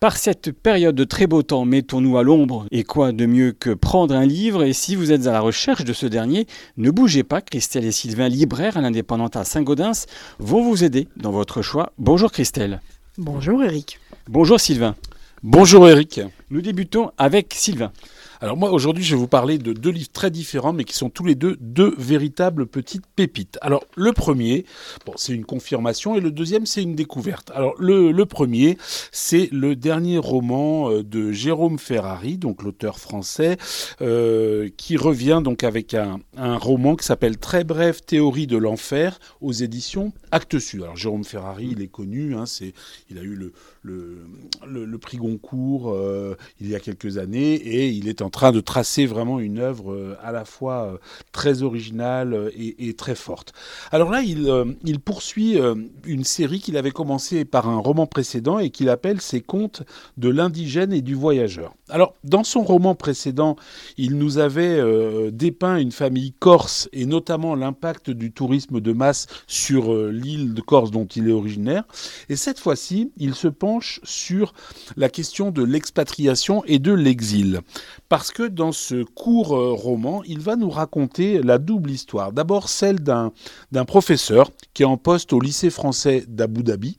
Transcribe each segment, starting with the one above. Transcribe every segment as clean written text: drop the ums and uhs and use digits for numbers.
Par cette période de très beau temps, mettons-nous à l'ombre. Et quoi de mieux que prendre un livre? Et si vous êtes à la recherche de ce dernier, ne bougez pas. Christelle et Sylvain, libraires à l'Indépendante à Saint-Gaudens, vont vous aider dans votre choix. Bonjour Christelle. Bonjour Eric. Bonjour Sylvain. Bonjour Eric. Nous débutons avec Sylvain. Alors moi aujourd'hui je vais vous parler de deux livres très différents mais qui sont tous les deux véritables petites pépites. Alors le premier, c'est une confirmation et le deuxième c'est une découverte. Alors le premier c'est le dernier roman de Jérôme Ferrari, donc l'auteur français, qui revient donc avec un roman qui s'appelle Très brève théorie de l'enfer aux éditions Actes Sud. Alors Jérôme Ferrari il est connu, il a eu le prix Goncourt il y a quelques années et il est en train de tracer vraiment une œuvre à la fois très originale et très forte. Alors là, il poursuit une série qu'il avait commencé par un roman précédent et qu'il appelle Ses contes de l'indigène et du voyageur. Alors, dans son roman précédent, il nous avait dépeint une famille corse et notamment l'impact du tourisme de masse sur l'île de Corse dont il est originaire. Et cette fois-ci, il se penche sur la question de l'expatriation et de l'exil. Parce que dans ce court roman, il va nous raconter la double histoire. D'abord celle d'un professeur qui est en poste au lycée français d'Abu Dhabi,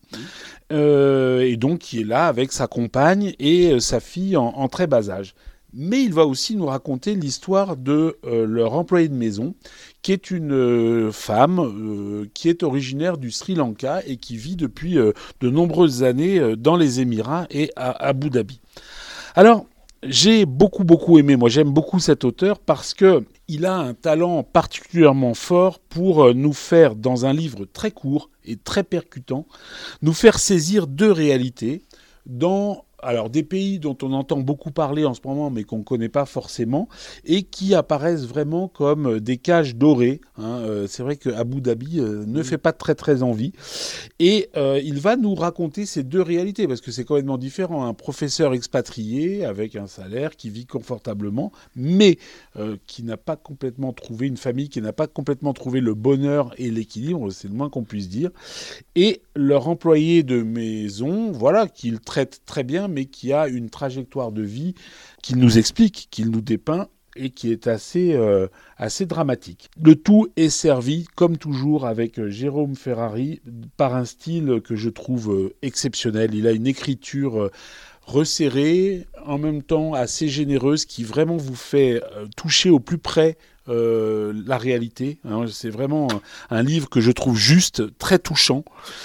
et donc qui est là avec sa compagne et sa fille en très bas âge. Mais il va aussi nous raconter l'histoire de leur employée de maison, qui est une femme qui est originaire du Sri Lanka et qui vit depuis de nombreuses années dans les Émirats et à Abu Dhabi. Alors, j'ai beaucoup aimé, moi j'aime beaucoup cet auteur parce qu'il a un talent particulièrement fort pour nous faire, dans un livre très court et très percutant, nous faire saisir deux réalités dans des pays dont on entend beaucoup parler en ce moment mais qu'on ne connaît pas forcément et qui apparaissent vraiment comme des cages dorées. C'est vrai qu'Abu Dhabi ne fait pas très envie. Et il va nous raconter ces deux réalités parce que c'est complètement différent. Un professeur expatrié avec un salaire qui vit confortablement mais qui n'a pas complètement trouvé une famille, qui n'a pas complètement trouvé le bonheur et l'équilibre, c'est le moins qu'on puisse dire. Et leur employé de maison, qu'il traite très bien mais qui a une trajectoire de vie qu'il nous explique, qu'il nous dépeint et qui est assez dramatique. Le tout est servi, comme toujours, avec Jérôme Ferrari, par un style que je trouve exceptionnel. Il a une écriture resserrée, en même temps assez généreuse, qui vraiment vous fait toucher au plus près la réalité. C'est vraiment un livre que je trouve juste, très touchant.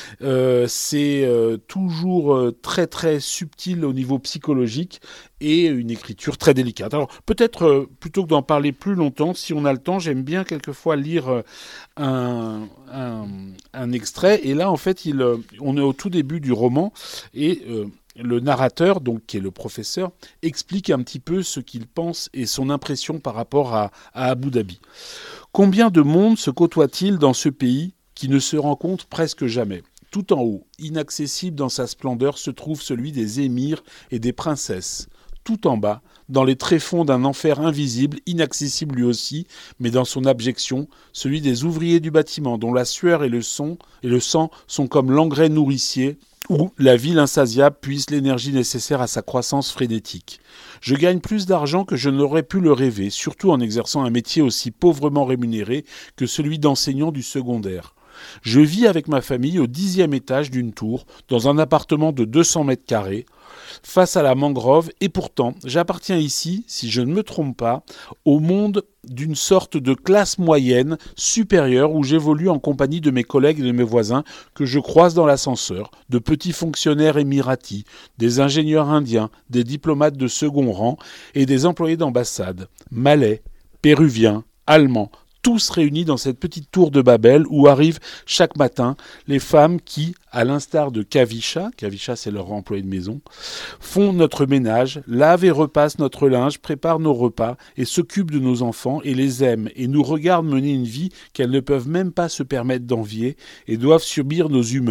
C'est toujours très subtil au niveau psychologique et une écriture très délicate. Alors peut-être, plutôt que d'en parler plus longtemps, si on a le temps, j'aime bien quelquefois lire un extrait. Et là, en fait, on est au tout début du roman et le narrateur, donc qui est le professeur, explique un petit peu ce qu'il pense et son impression par rapport à Abu Dhabi. Combien de monde se côtoie-t-il dans ce pays qui ne se rencontre presque jamais ? Tout en haut, inaccessible dans sa splendeur, se trouve celui des émirs et des princesses. Tout en bas, dans les tréfonds d'un enfer invisible, inaccessible lui aussi, mais dans son abjection, celui des ouvriers du bâtiment, dont la sueur et le sang sont comme l'engrais nourricier, où la ville insatiable puise l'énergie nécessaire à sa croissance frénétique. Je gagne plus d'argent que je n'aurais pu le rêver, surtout en exerçant un métier aussi pauvrement rémunéré que celui d'enseignant du secondaire. Je vis avec ma famille au 10e étage d'une tour, dans un appartement de 200 mètres carrés, face à la mangrove, et pourtant, j'appartiens ici, si je ne me trompe pas, au monde d'une sorte de classe moyenne supérieure où j'évolue en compagnie de mes collègues et de mes voisins que je croise dans l'ascenseur, de petits fonctionnaires émiratis, des ingénieurs indiens, des diplomates de second rang et des employés d'ambassade, malais, péruviens, allemands, tous réunis dans cette petite tour de Babel où arrivent chaque matin les femmes qui, à l'instar de Kavisha c'est leur employé de maison, font notre ménage, lavent et repassent notre linge, préparent nos repas et s'occupent de nos enfants et les aiment et nous regardent mener une vie qu'elles ne peuvent même pas se permettre d'envier et doivent subir nos humeurs,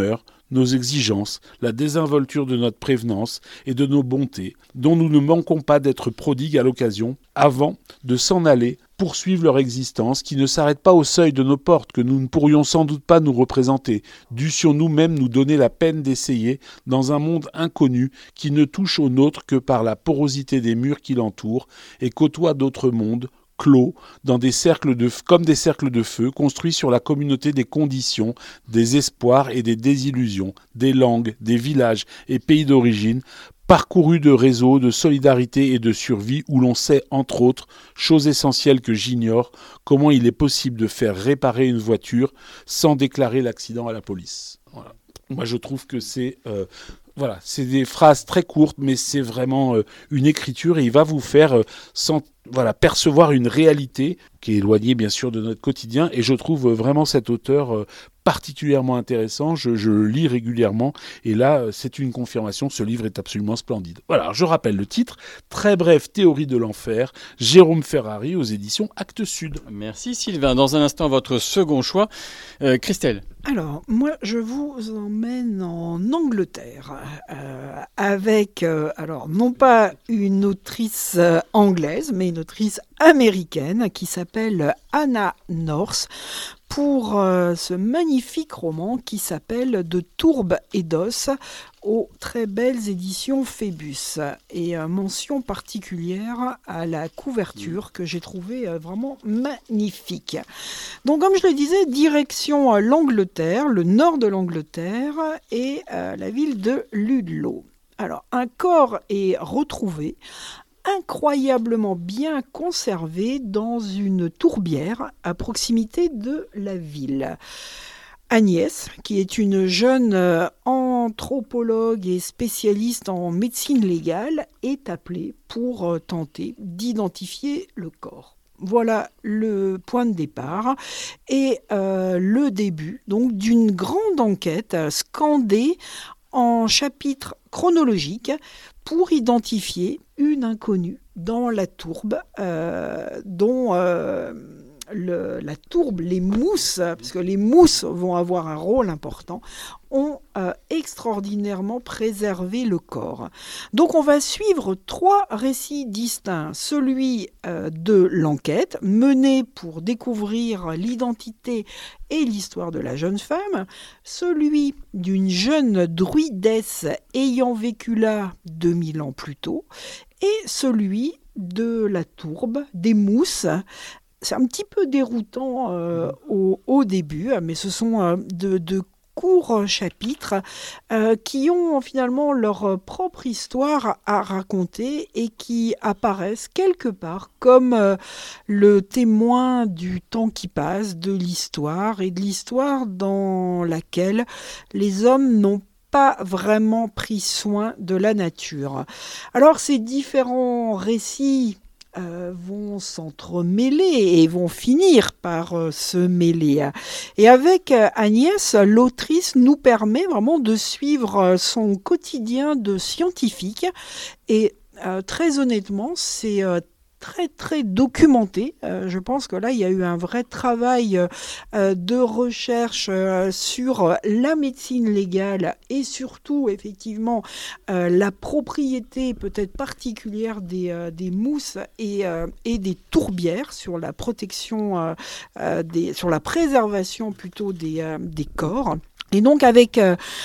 nos exigences, la désinvolture de notre prévenance et de nos bontés, dont nous ne manquons pas d'être prodigues à l'occasion, avant de s'en aller, poursuivre leur existence, qui ne s'arrête pas au seuil de nos portes, que nous ne pourrions sans doute pas nous représenter, dussions nous-mêmes nous donner la peine d'essayer, dans un monde inconnu, qui ne touche au nôtre que par la porosité des murs qui l'entourent, et côtoie d'autres mondes, clos, dans comme des cercles de feu, construits sur la communauté des conditions, des espoirs et des désillusions, des langues, des villages et pays d'origine, parcourus de réseaux, de solidarité et de survie, où l'on sait, entre autres, chose essentielle que j'ignore, comment il est possible de faire réparer une voiture sans déclarer l'accident à la police. Voilà. Moi, je trouve que c'est des phrases très courtes, mais c'est vraiment une écriture, et il va vous faire percevoir une réalité qui est éloignée, bien sûr, de notre quotidien. Et je trouve vraiment cet auteur particulièrement intéressant. Je le lis régulièrement, et là, c'est une confirmation. Ce livre est absolument splendide. Voilà, je rappelle le titre, Très brève théorie de l'enfer, Jérôme Ferrari, aux éditions Actes Sud. Merci Sylvain. Dans un instant, votre second choix. Christelle. Alors, moi, je vous emmène en Angleterre avec, non pas une autrice anglaise, mais une autrice américaine qui s'appelle Hannah North, pour ce magnifique roman qui s'appelle De tourbe et d'os, aux très belles éditions Phébus. Et mention particulière à la couverture que j'ai trouvée vraiment magnifique. Donc, comme je le disais, direction l'Angleterre, le nord de l'Angleterre et la ville de Ludlow. Alors, un corps est retrouvé, incroyablement bien conservé, dans une tourbière à proximité de la ville. Agnès, qui est une jeune anthropologue et spécialiste en médecine légale, est appelée pour tenter d'identifier le corps. Voilà le point de départ et le début donc d'une grande enquête scandée en chapitres chronologiques pour identifier une inconnue dans la tourbe, dont la tourbe, les mousses, parce que les mousses vont avoir un rôle important, ont extraordinairement préservé le corps. Donc on va suivre 3 récits distincts. Celui de l'enquête, menée pour découvrir l'identité et l'histoire de la jeune femme, celui d'une jeune druidesse ayant vécu là 2000 ans plus tôt, et celui de la tourbe, des mousses. C'est un petit peu déroutant au début, mais ce sont de courts chapitres qui ont finalement leur propre histoire à raconter et qui apparaissent quelque part comme le témoin du temps qui passe, de l'histoire, et de l'histoire dans laquelle les hommes n'ont pas vraiment pris soin de la nature. Alors ces différents récits vont s'entremêler et vont finir par se mêler. Et avec Agnès, l'autrice nous permet vraiment de suivre son quotidien de scientifique. Et très honnêtement, c'est très très documenté. Je pense que là, il y a eu un vrai travail de recherche sur la médecine légale et surtout, effectivement, la propriété peut-être particulière des mousses et des tourbières sur la protection, sur la préservation plutôt des corps. Et donc avec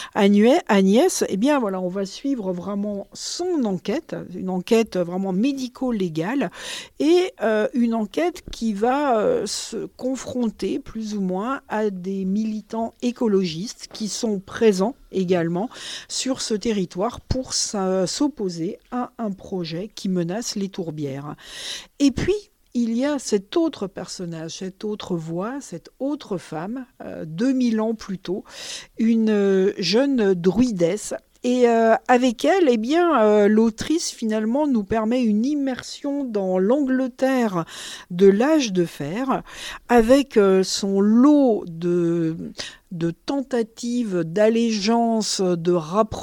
Agnès, eh bien voilà, on va suivre vraiment son enquête, une enquête vraiment médico-légale et une enquête qui va se confronter plus ou moins à des militants écologistes qui sont présents également sur ce territoire pour s'opposer à un projet qui menace les tourbières. Et puis, il y a cet autre personnage, cette autre voix, cette autre femme, 2000 ans plus tôt, une jeune druidesse. Et avec elle, eh bien, l'autrice finalement nous permet une immersion dans l'Angleterre de l'âge de fer, avec son lot de tentatives d'allégeance, de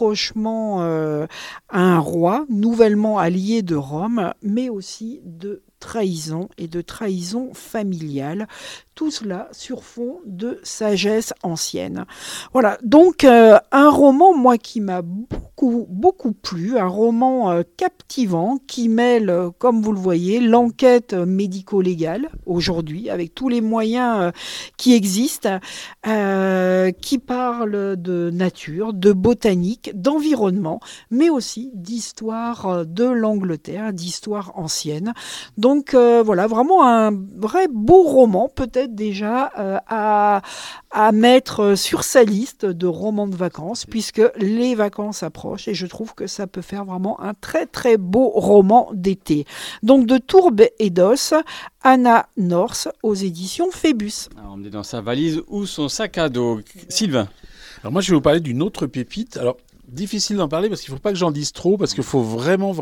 rapprochement à un roi nouvellement allié de Rome, mais aussi de trahison et de trahison familiale. Tout cela sur fond de sagesse ancienne. Voilà, donc un roman, moi, qui m'a beaucoup plu, un roman captivant qui mêle, comme vous le voyez, l'enquête médico-légale aujourd'hui, avec tous les moyens qui existent, qui parle de nature, de botanique, d'environnement, mais aussi d'histoire de l'Angleterre, d'histoire ancienne. Donc voilà, vraiment un vrai beau roman, peut-être déjà à mettre sur sa liste de romans de vacances, puisque les vacances approchent et je trouve que ça peut faire vraiment un très très beau roman d'été. Donc de Tourbe et d'Os, Anna North aux éditions Phébus. Alors, on est dans sa valise ou son sac à dos. Sylvain. Alors moi je vais vous parler d'une autre pépite. Alors difficile d'en parler parce qu'il ne faut pas que j'en dise trop, parce qu'il faut vraiment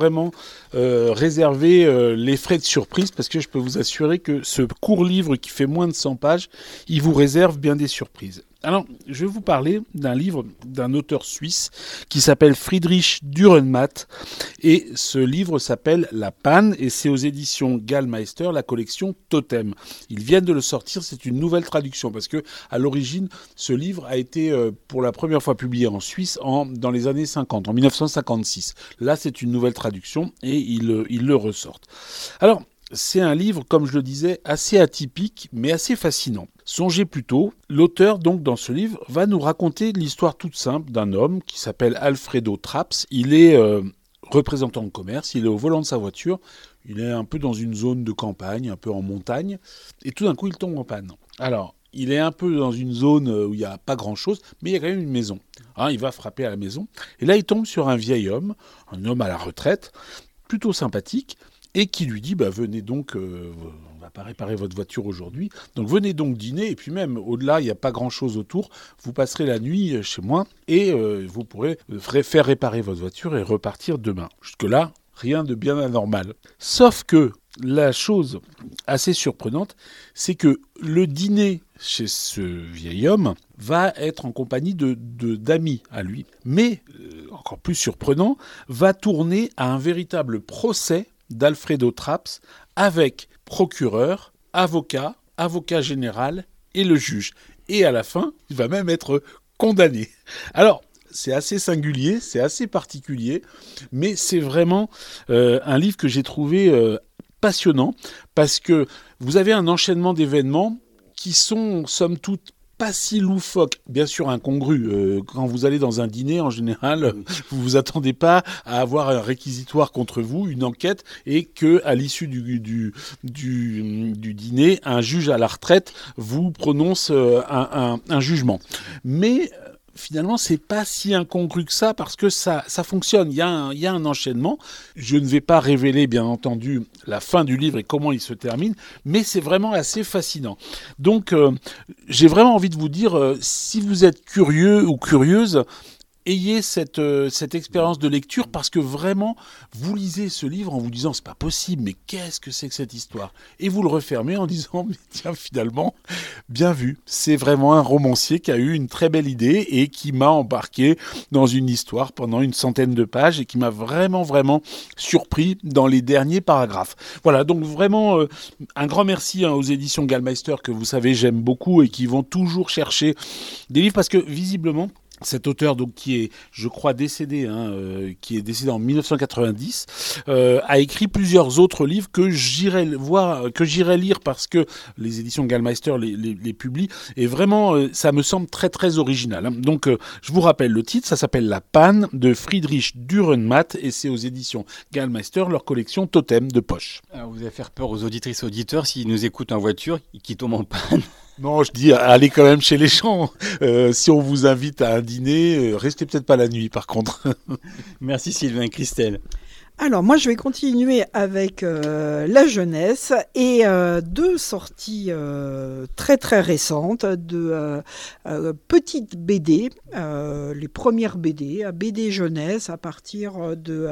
réserver les frais de surprise, parce que je peux vous assurer que ce court livre qui fait moins de 100 pages, il vous réserve bien des surprises. Alors, je vais vous parler d'un livre d'un auteur suisse qui s'appelle Friedrich Dürrenmatt, et ce livre s'appelle La Panne, et c'est aux éditions Gallmeister, la collection Totem. Ils viennent de le sortir, c'est une nouvelle traduction, parce que à l'origine, ce livre a été pour la première fois publié en Suisse dans les années 50, en 1956. Là, c'est une nouvelle traduction, et ils le ressortent. Alors, c'est un livre, comme je le disais, assez atypique, mais assez fascinant. Songez plutôt, l'auteur, donc, dans ce livre, va nous raconter l'histoire toute simple d'un homme qui s'appelle Alfredo Traps. Il est représentant de commerce, il est au volant de sa voiture, il est un peu dans une zone de campagne, un peu en montagne, et tout d'un coup, il tombe en panne. Alors, il est un peu dans une zone où il n'y a pas grand-chose, mais il y a quand même une maison. Il va frapper à la maison, et là, il tombe sur un vieil homme, un homme à la retraite, plutôt sympathique, et qui lui dit, venez donc, on va pas réparer votre voiture aujourd'hui, donc venez donc dîner, et puis même au-delà, il n'y a pas grand-chose autour, vous passerez la nuit chez moi, et vous pourrez faire réparer votre voiture et repartir demain. Jusque-là, rien de bien anormal. Sauf que la chose assez surprenante, c'est que le dîner chez ce vieil homme va être en compagnie d'amis à lui, mais, encore plus surprenant, va tourner à un véritable procès d'Alfredo Traps avec procureur, avocat général et le juge. Et à la fin, il va même être condamné. Alors, c'est assez singulier, c'est assez particulier, mais c'est vraiment un livre que j'ai trouvé passionnant, parce que vous avez un enchaînement d'événements qui sont, somme toute, pas si loufoque, bien sûr incongru. Quand vous allez dans un dîner, en général, vous vous attendez pas à avoir un réquisitoire contre vous, une enquête, et que à l'issue du dîner, un juge à la retraite vous prononce un jugement. Mais finalement, c'est pas si incongru que ça, parce que ça fonctionne. Il y a un enchaînement. Je ne vais pas révéler, bien entendu, la fin du livre et comment il se termine, mais c'est vraiment assez fascinant. Donc, j'ai vraiment envie de vous dire, si vous êtes curieux ou curieuse, ayez cette expérience de lecture, parce que vraiment, vous lisez ce livre en vous disant « c'est pas possible, mais qu'est-ce que c'est que cette histoire ?» Et vous le refermez en disant « mais tiens, finalement, bien vu, c'est vraiment un romancier qui a eu une très belle idée et qui m'a embarqué dans une histoire pendant une centaine de pages et qui m'a vraiment surpris dans les derniers paragraphes. » Voilà, donc vraiment un grand merci aux éditions Gallmeister, que vous savez j'aime beaucoup et qui vont toujours chercher des livres, parce que visiblement, cet auteur, donc, qui est, je crois, décédé, qui est décédé en 1990, a écrit plusieurs autres livres que j'irai lire, parce que les éditions Gallmeister les publient, et vraiment, ça me semble très original. Donc, je vous rappelle le titre, ça s'appelle La Panne de Friedrich Dürrenmatt, et c'est aux éditions Gallmeister, leur collection Totem de poche. Alors, vous allez faire peur aux auditrices et auditeurs s'ils nous écoutent en voiture et qui tombent en panne. Non, je dis, allez quand même chez les gens. Si on vous invite à un dîner, restez peut-être pas la nuit, par contre. Merci Sylvain. Christelle. Alors moi je vais continuer avec la jeunesse et deux sorties très récentes de petites BD, les premières BD jeunesse à partir de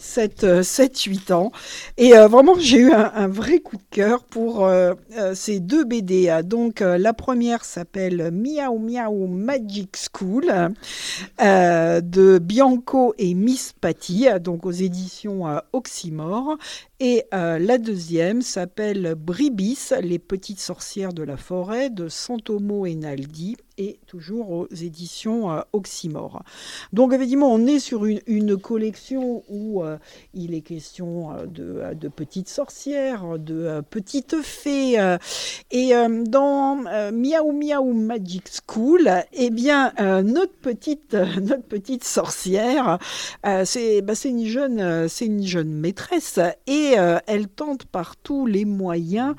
7-8 ans. Et vraiment j'ai eu un vrai coup de cœur pour ces deux BD. Donc la première s'appelle Miaou Miaou Magic School de Bianco et Miss Patty, donc aux éditions éditions Oxymore. Et la deuxième s'appelle Bribis, les petites sorcières de la forêt de Santomo et Naldi, et toujours aux éditions Oxymore. Donc évidemment, on est sur une collection où il est question de petites sorcières, de petites fées. Et dans Miaou Miaou Magic School, eh bien, notre petite sorcière, c'est une jeune maîtresse, et elle tente par tous les moyens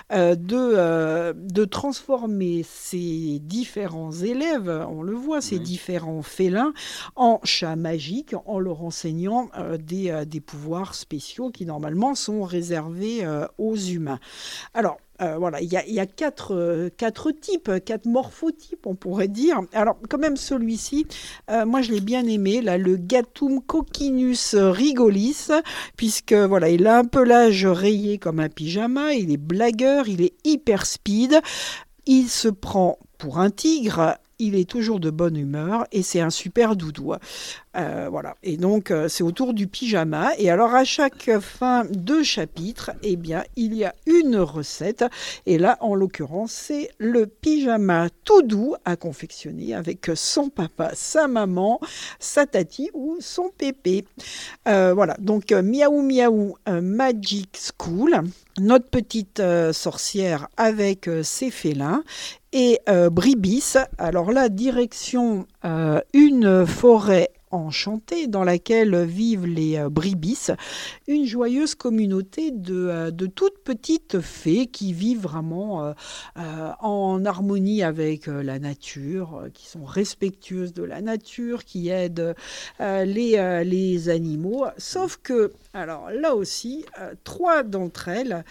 de transformer ses différents élèves, on le voit, ces différents félins, en chats magiques, en leur enseignant des pouvoirs spéciaux qui normalement sont réservés aux humains. Alors, voilà, il y a quatre types, quatre morphotypes, on pourrait dire. Alors, quand même, celui-ci, moi, je l'ai bien aimé, là, le Gatum Coquinus rigolis, puisque, voilà, il a un pelage rayé comme un pyjama, il est blagueur, il est hyper speed, il se prend pour un tigre, il est toujours de bonne humeur et c'est un super doudou. Voilà. Et donc, c'est autour du pyjama. Et alors, à chaque fin de chapitre, eh bien, il y a une recette. Et là, en l'occurrence, c'est le pyjama tout doux à confectionner avec son papa, sa maman, sa tati ou son pépé. Voilà. Donc, Miaou Miaou Magic School, notre petite sorcière avec ses félins. Et Bribis, alors là, direction une forêt enchantée dans laquelle vivent les Bribis, une joyeuse communauté de toutes petites fées qui vivent vraiment en harmonie avec la nature, qui sont respectueuses de la nature, qui aident les animaux. Sauf que, alors là aussi, trois d'entre elles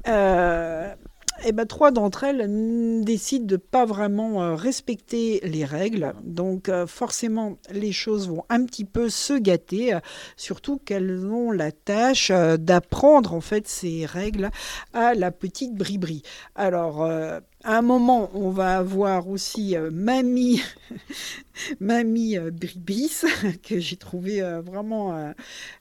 décident de pas vraiment respecter les règles. Donc forcément, les choses vont un petit peu se gâter, surtout qu'elles ont la tâche d'apprendre en fait ces règles à la petite Bribri. Alors, à un moment, on va avoir aussi Mamie Bribis, que j'ai trouvé vraiment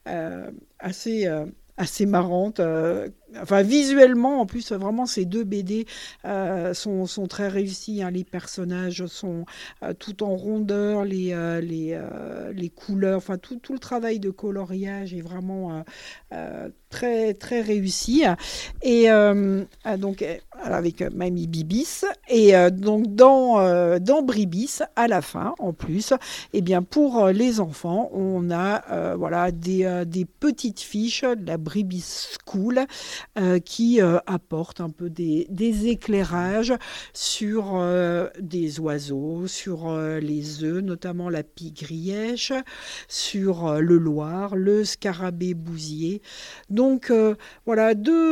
assez marrante. Enfin, visuellement, en plus, vraiment, ces deux BD sont très réussis. Hein. Les personnages sont tout en rondeur, les couleurs, enfin, tout le travail de coloriage est vraiment très, très réussi. Et donc, avec Mamie Bibis. Et donc, dans Bribis, à la fin, en plus, eh bien, pour les enfants, on a des petites fiches de la Bribis School qui apporte un peu des éclairages sur des oiseaux, sur les œufs, notamment la pie-grièche, sur le loir, le scarabée bousier. Donc voilà,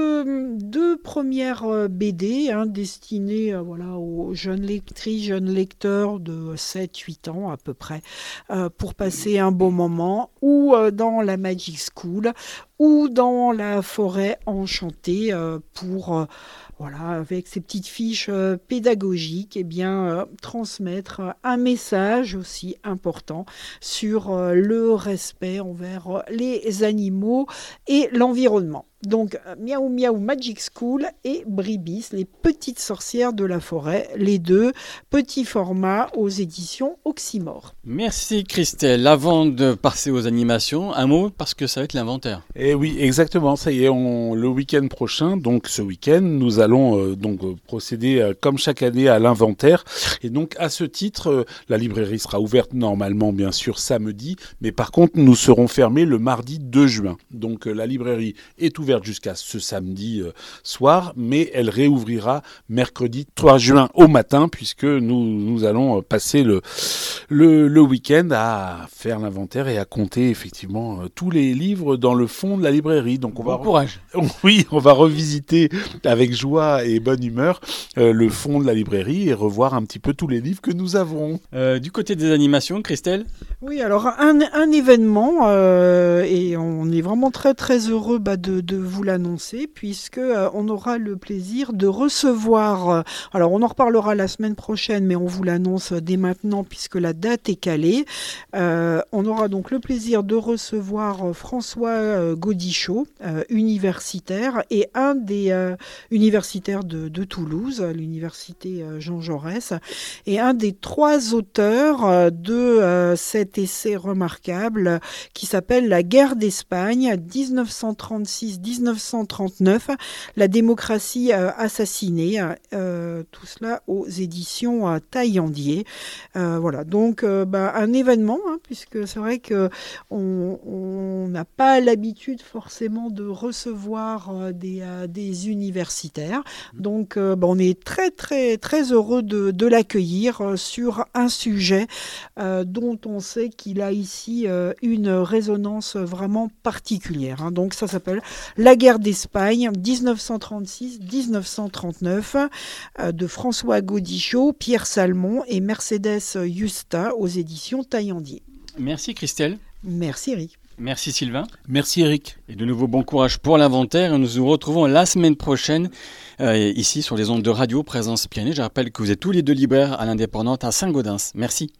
deux premières BD destinées aux jeunes lectrices, jeunes lecteurs de 7-8 ans à peu près, pour passer un bon moment, ou dans la Magic School, ou dans la forêt enchantée pour, avec ces petites fiches pédagogiques, transmettre un message aussi important sur le respect envers les animaux et l'environnement. Donc, Miaou Miaou Magic School et Bribis, les petites sorcières de la forêt, les deux petits formats aux éditions Oxymore. Merci Christelle. Avant de passer aux animations, un mot parce que ça va être l'inventaire. Eh oui, exactement. Ça y est, le week-end prochain, donc ce week-end, nous allons procéder comme chaque année à l'inventaire. Et donc, à ce titre, la librairie sera ouverte normalement, bien sûr, samedi. Mais par contre, nous serons fermés le mardi 2 juin. Donc, la librairie est ouverte jusqu'à ce samedi soir, mais elle réouvrira mercredi 3 juin au matin, puisque nous allons passer le week-end à faire l'inventaire et à compter effectivement tous les livres dans le fond fond de la librairie. Donc Bon courage. Oui, on va revisiter avec joie et bonne humeur le fond de la librairie et revoir un petit peu tous les livres que nous avons. Du côté des animations, Christelle? Oui, alors un événement, et on est vraiment très très heureux de vous l'annoncer, puisque on aura le plaisir de recevoir, alors on en reparlera la semaine prochaine, mais on vous l'annonce dès maintenant puisque la date est calée. On aura donc le plaisir de recevoir François Gaudichaud, universitaire, et un des universitaires de Toulouse, l'université Jean Jaurès, et un des 3 auteurs de cet essai remarquable qui s'appelle La guerre d'Espagne, 1936-1939, la démocratie assassinée, tout cela aux éditions Taillandier. Voilà, donc un événement, puisque c'est vrai qu'on n'a pas l'habitude forcément de recevoir des universitaires. Donc on est très très très heureux de l'accueillir sur un sujet dont on sait qu'il a ici une résonance vraiment particulière. Donc ça s'appelle La guerre d'Espagne, 1936-1939, de François Gaudichaud, Pierre Salmon et Mercedes Justa aux éditions Taillandier. Merci Christelle. Merci Eric. Merci Sylvain. Merci Eric. Et de nouveau bon courage pour l'inventaire. Nous nous retrouvons la semaine prochaine ici sur les ondes de Radio Présence Pyrénées. Je rappelle que vous êtes tous les 2 libraires à l'Indépendante à Saint-Gaudens. Merci.